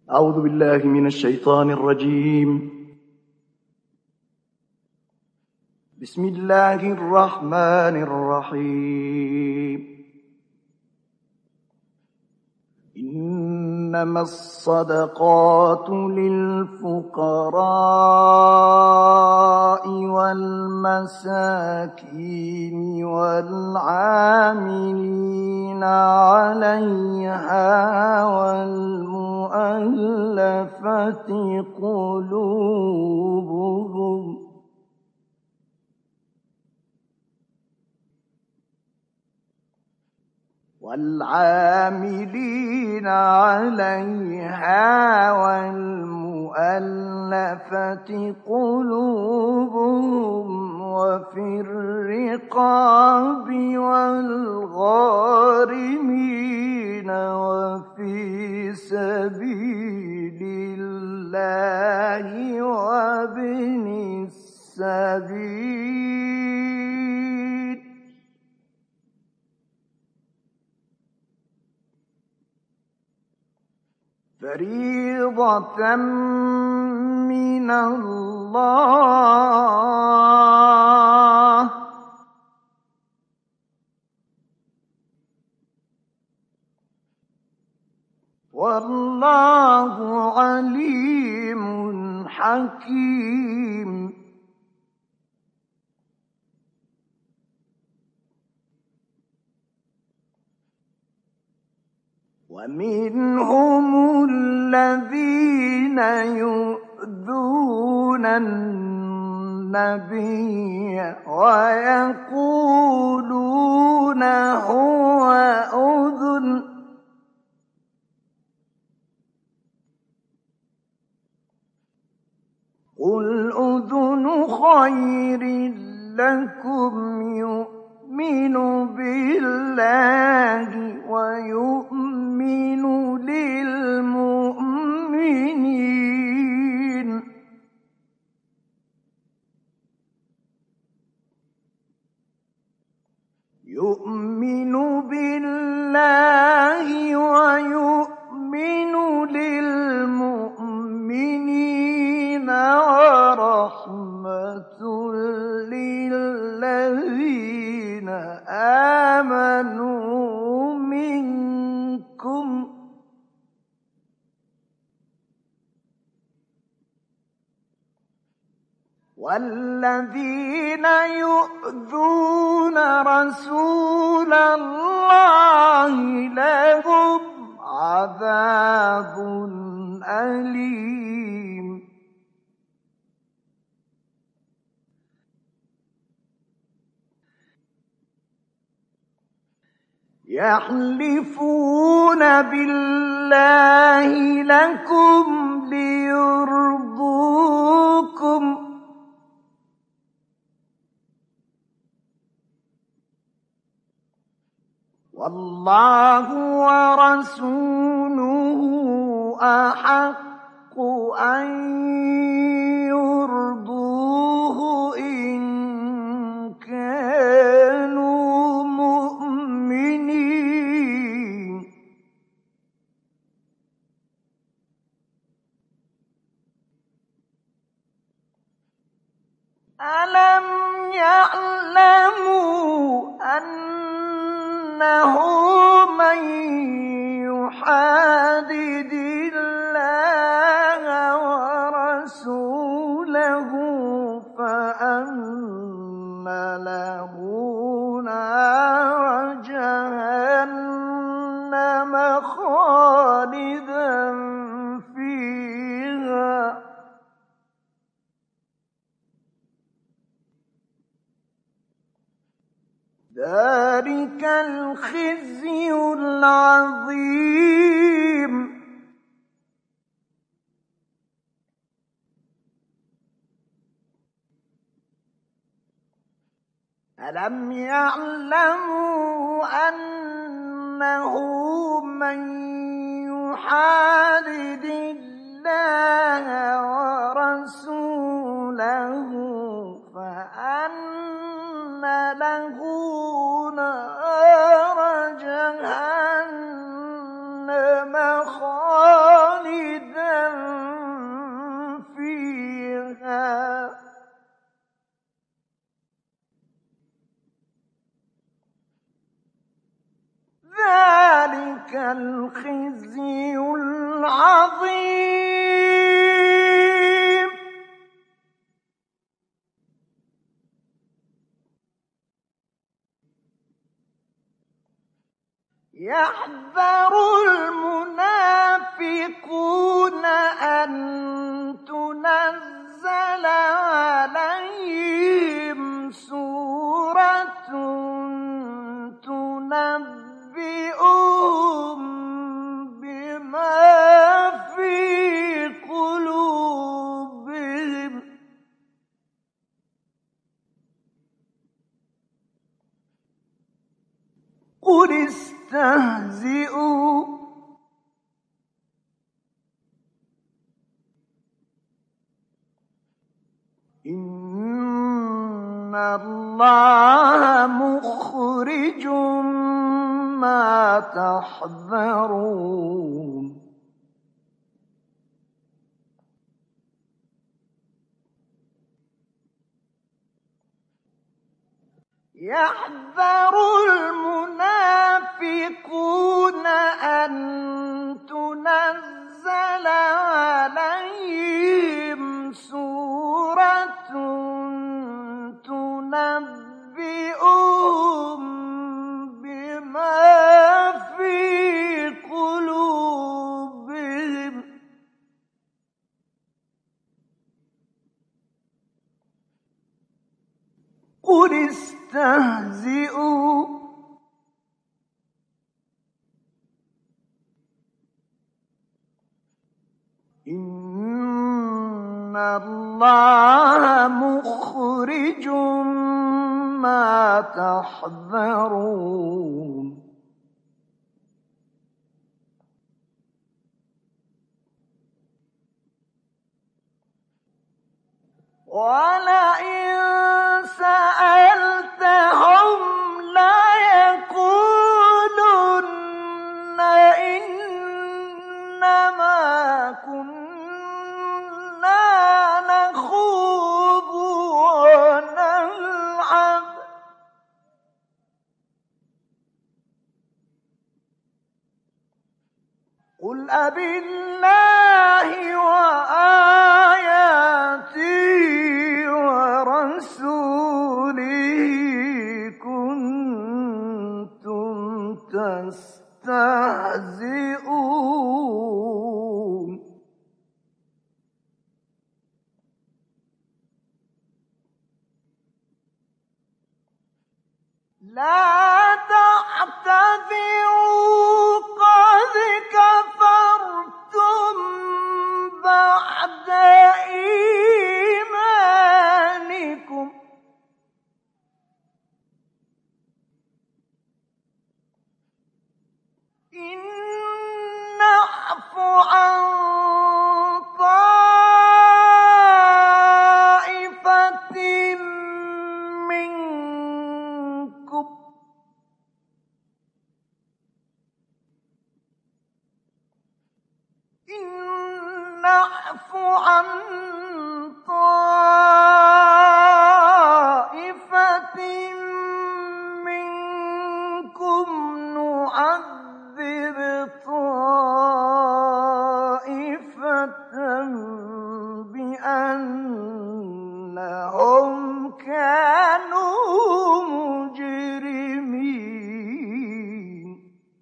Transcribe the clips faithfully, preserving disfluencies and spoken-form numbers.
أعوذ بالله من الشيطان الرجيم. بسم الله الرحمن الرحيم. إنما الصدقات للفقراء والمساكين والعاملين عليها والمؤلفة قلوبهم والعاملين عليها والمؤلفة قلوبهم وفي الرقاب والغارمين وفي سبيل الله وابن السبيل فريضة من الله والله عليم حكيم. ومنهم الذين يؤذون النبي ويقولون هو أذن قل أذن خير لكم يؤمن بالله ويؤمن للمؤمنين يؤمن بالله ويؤمن للمؤمنين ورحمة للذين آمنوا منكم والذين يؤذون رسول الله لهم عذاب أليم. يحلفون بالله لكم ليرضوكم والله ورسوله أحق أن يرضوه إن كانوا مؤمنين. ألم يعلموا أنه من يحادد الله ورسوله فأن له نار جهنم خالدا فيها ذلك الخزي العظيم. ألم يعلموا أنه من يحادد الله ورسوله فأن له نار جهنم خالدا العظيم يحذر المنافقون أن تنزل عليهم سورة تنبئهم بما في قلوبهم قل استهزئوا إن الله مخرج ما تحذرون يحذر المنافقون أن تنزل عليهم سورة تنبئهم بما في قلوبهم قل استهزئوا إن الله مخرج ما تحذرون ولئن سألتهم ليقولن إنما كنا نخوض ونلعب قل أبالله وآياته ورسوله كنتم تستهزئون لا تعتذروا قد كفرتم بعد إيمانكم إن نعف عن طائفة منكم إن نعف عن طائفة منكم نعذب طائفة بأنهم كانوا مجرمين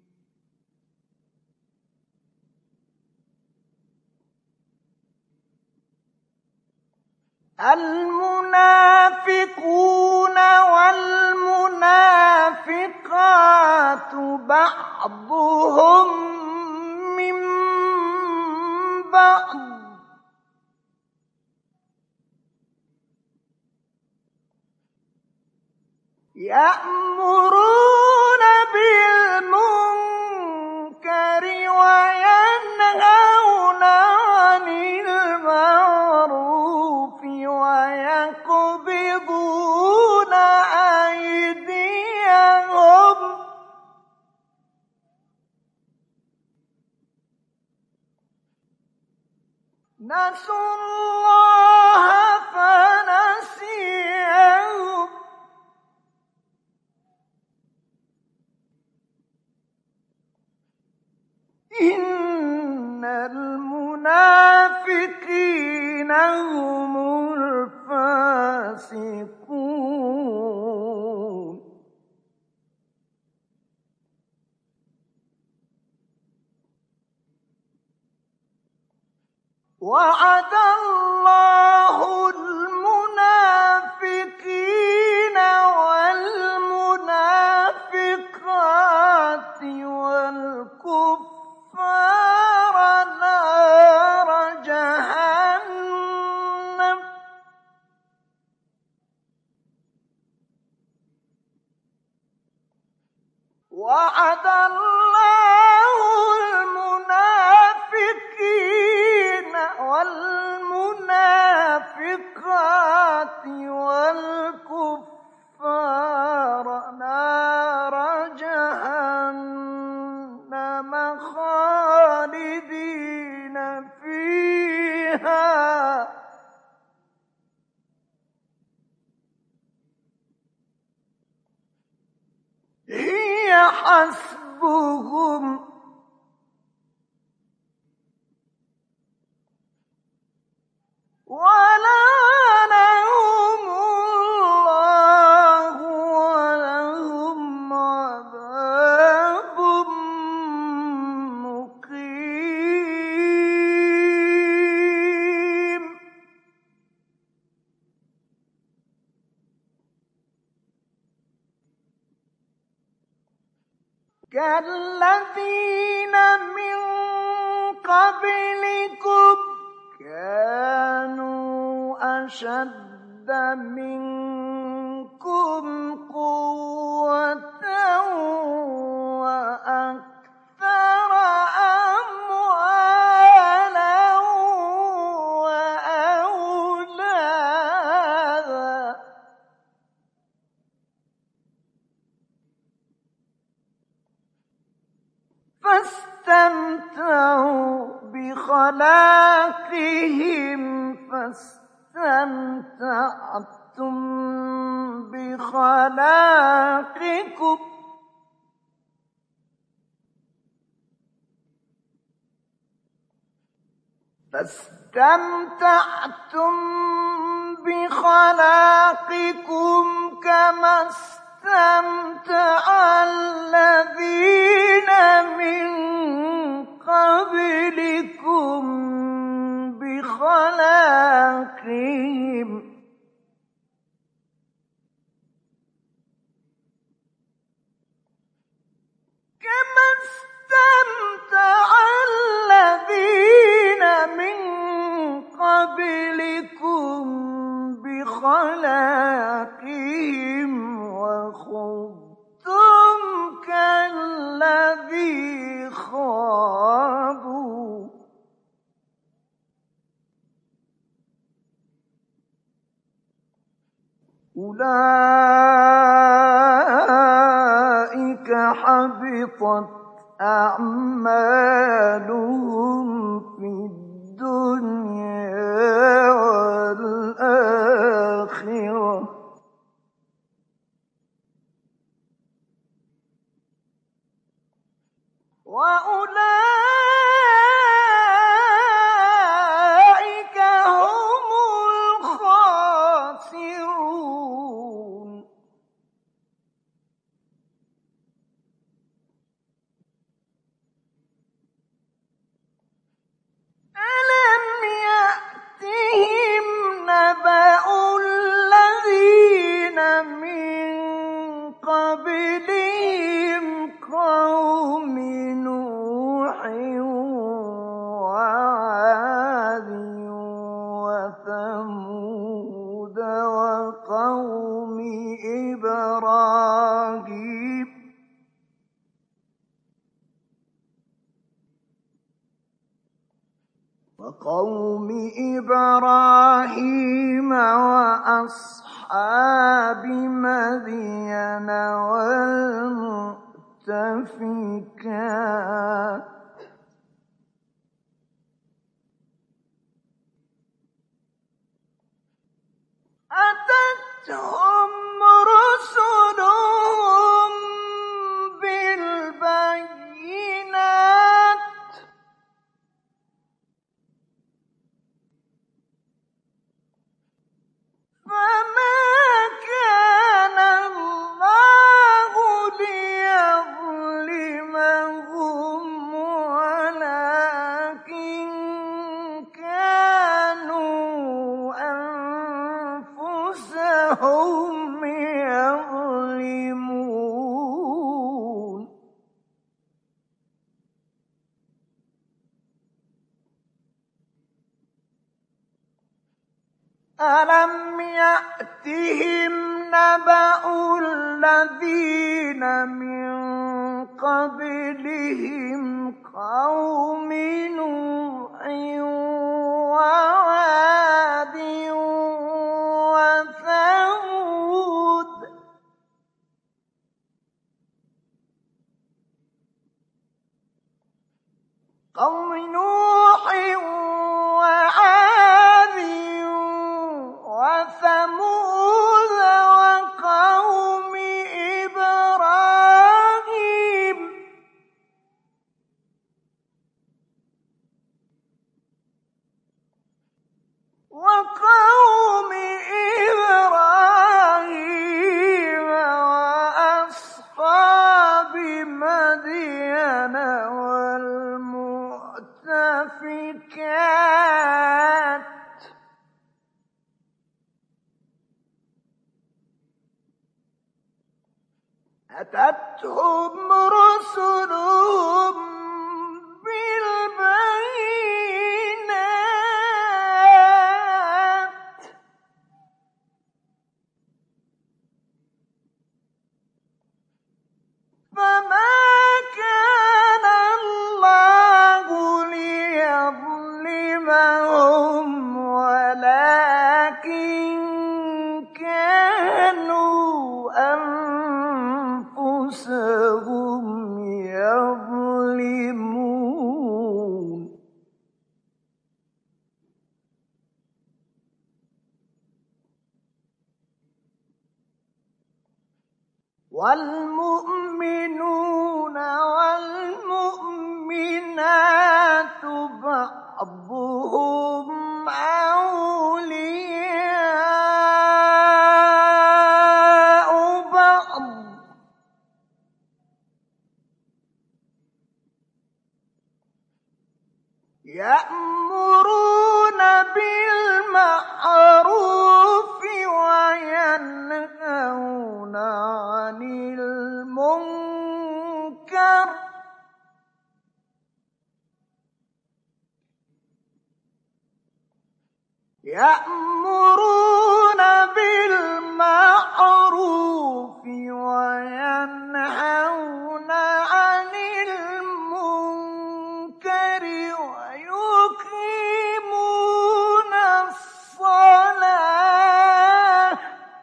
المنافقون والمنافقات بعضهم من بعض يأمرون بالمنكر وينهون عن المعروف ويقبضون أيديهم نسوا الله فنسيهم إن وعد الله المنافقين والمنافقات والكفار نار جهنم وعد الله المنافقين والمنافقات والكفار نار جهنم خالدين فيها هي حسبهم ولعنهم الله ولهم عذاب مقيم. كالذين من قبلكم كانوا أشد منكم قوة وأكثر أموالا وأولادا فاستمتعوا بخلاقهم فاستمتعتم بخلاقكم فاستمتعتم بخلاقكم كما استمتع الذين من قبلكم بخلاقهم كما استمتع الذين من قبلكم بخلاقهم وخضتم كالذي خاضوا أولئك حبطت أعمالهم في الدنيا والآخرة وأولئك هم الخاسرون. ألم يأتهم نبأ الذين من قبلهم قوم نوح وعاد وثمود وقوم إبراهيم وقوم إبراهيم وأصحاب مدين والمؤتفكات أتتهم رسلهم بالبينات فما كان الله ليظلمهم ولكن كان هم يظلمون ألم يأتهم نبأ الذين من قبلهم قوم نوح وعاد وثمود قوم نوح وعاد وثمود وقوم إبراهيم وقوم إبراهيم وأصحاب مدين والمؤتفكات أتتهم رسلهم بالبينات فما كان الله ليظلمهم ولكن كانوا أنفسهم يظلمون والمؤمنون والمؤمنات بعضهم أولياء بعض يأمرون بالمعروف وينهون عن المنكر يأمرون بالمعروف وينهون عن المنكر ويقيمون الصلاة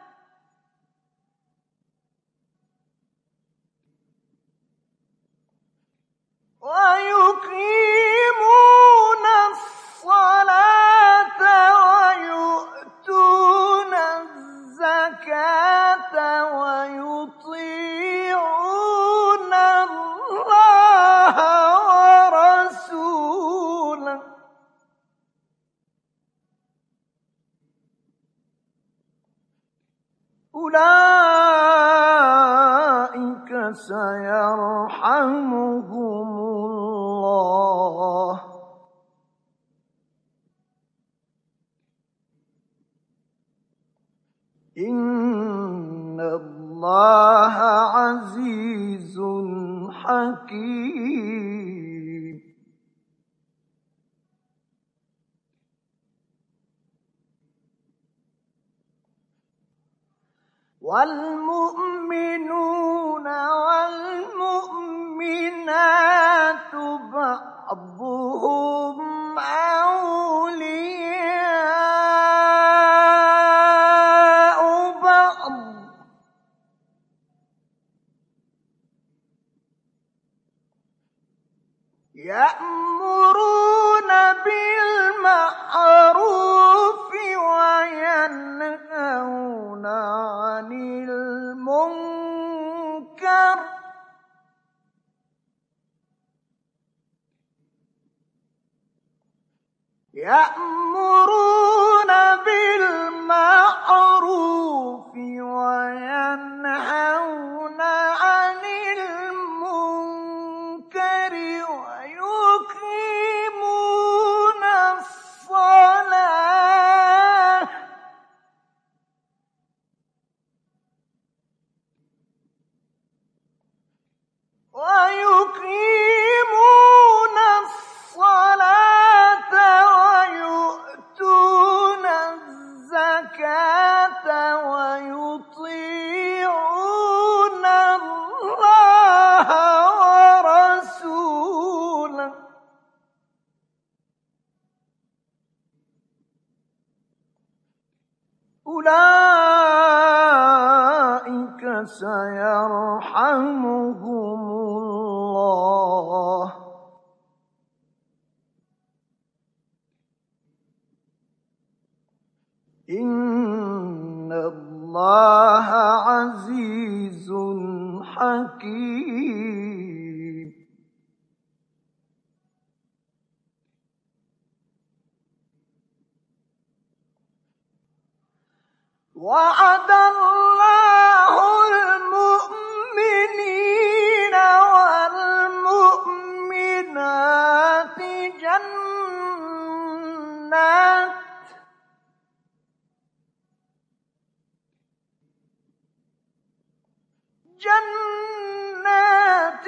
ويقيمون الصلاة ويؤتون الزكاة ويطيعون الله ورسوله أولئك سيرحمهم الله إن الله عزيز حكيم والمؤمنون والمؤمنات بعضهم أولياء بعض يأمرون بالمعروف وينهون عن المنكر يأمرون بالمعروف وينهون عن المنكر ويقيمون الصلاة أولئك سيرحمهم الله إن الله عزيز حكيم. وعد الله المؤمنين والمؤمنات جنات جنات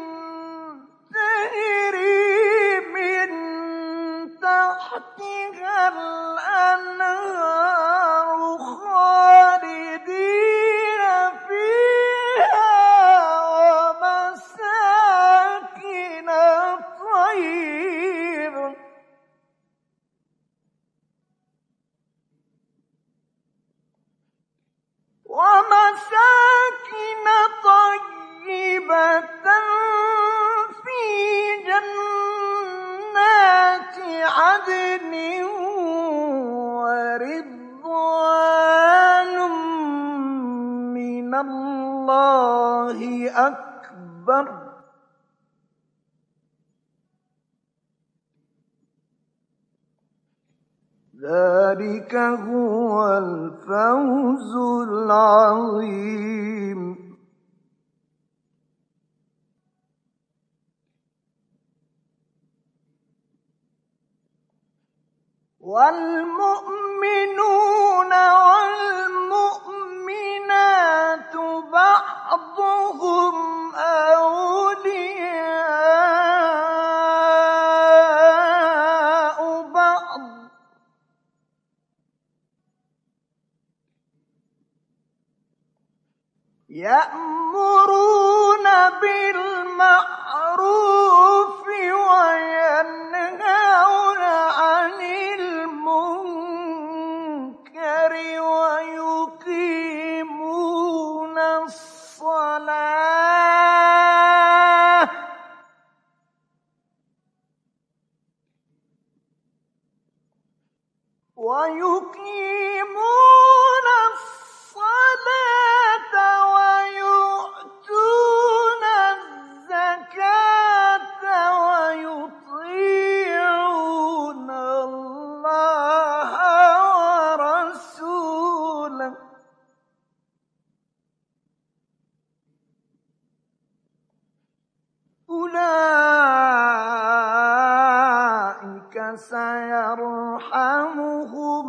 تجري من تحتها الأنهار خالدين فيها ومساكن طيبة ومساكن طيبة في جنات عدن ورضوان من الله أكبر ذلك هو الفوز العظيم. والمؤمنون والمؤمنات بعضهم أولياء بعض يأمرون بالمعروف وينهون عن المنكر ويقيمون الصلاة ويقيمون الصلاة ويؤتون الزكاة ويطيعون الله ورسوله أولئك سيرحمهم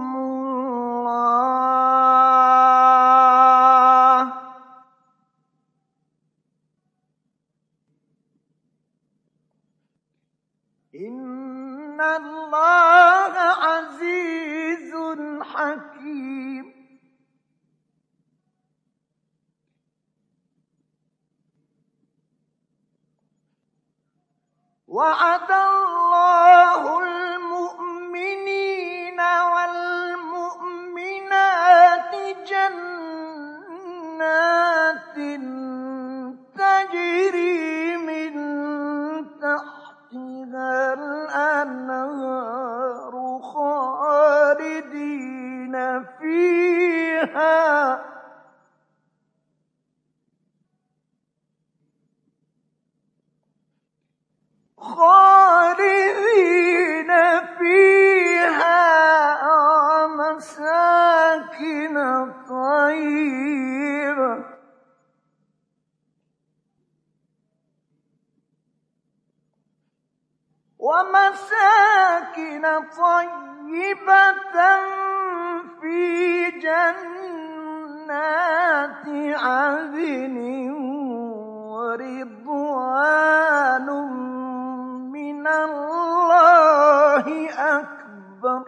الله إن الله عزيز حكيم. وعد الله المؤمنين والمؤمنات جنات تجري من تحتها الأنهار خالدين فيها خالدين فيها ومساكن طيبة ومساكن طيبة في جنات عدن ورضوان من الله أكبر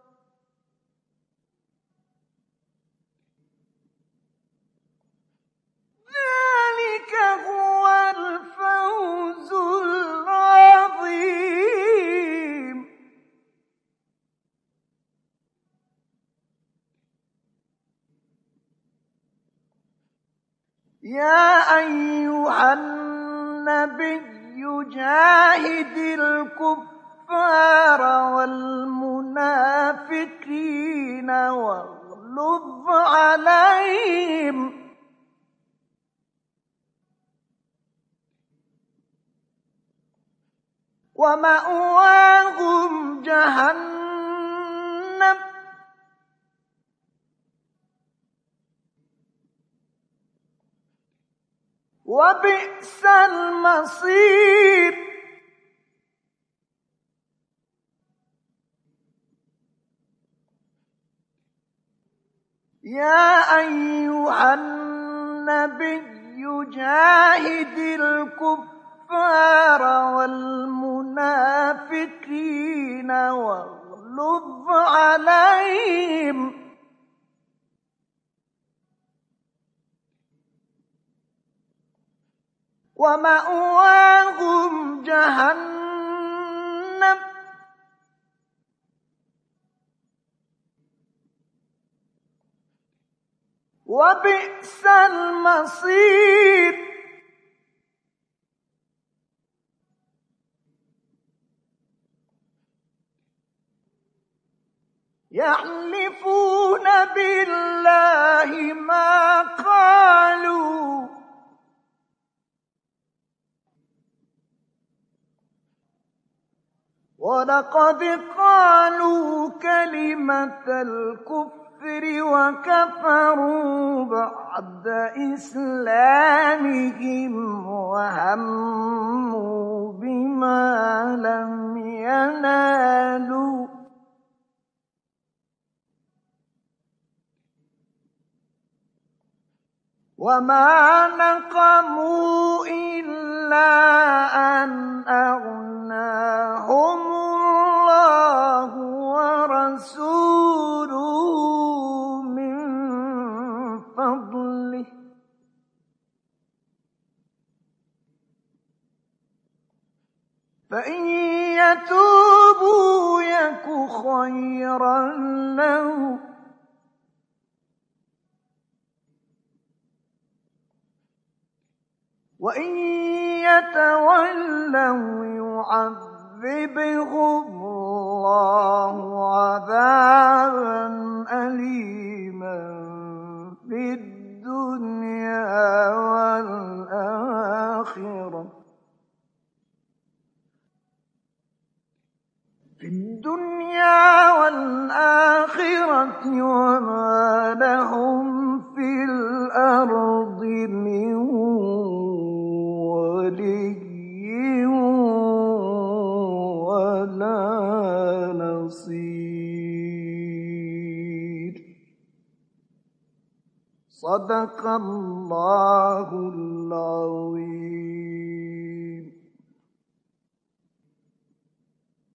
ذلك هو الفوز العظيم. يا أيها النبي جاهد الكفار والمنافقين واغلظ عليهم ومأواهم جهنم وبئس المصير يا أيها النبي جاهد الكفار والمنافقين واغلظ عليهم ومأواهم جهنم وبئس المصير يحلفون بالله ما قالوا ولقد قالوا كلمة الكفر وكفروا بعد إسلامهم وهموا بما لم ينالوا وما نقموا إلا أن أغناهم الله ورسوله من فضله فإن يتوبوا يك خيرا لهم وإن يتولوا يعذبهم الله عذابا أليما في الدنيا والآخرة في الدنيا والآخرة وما لهم في الأرض من ولي ولا نصير. صدق الله العظيم.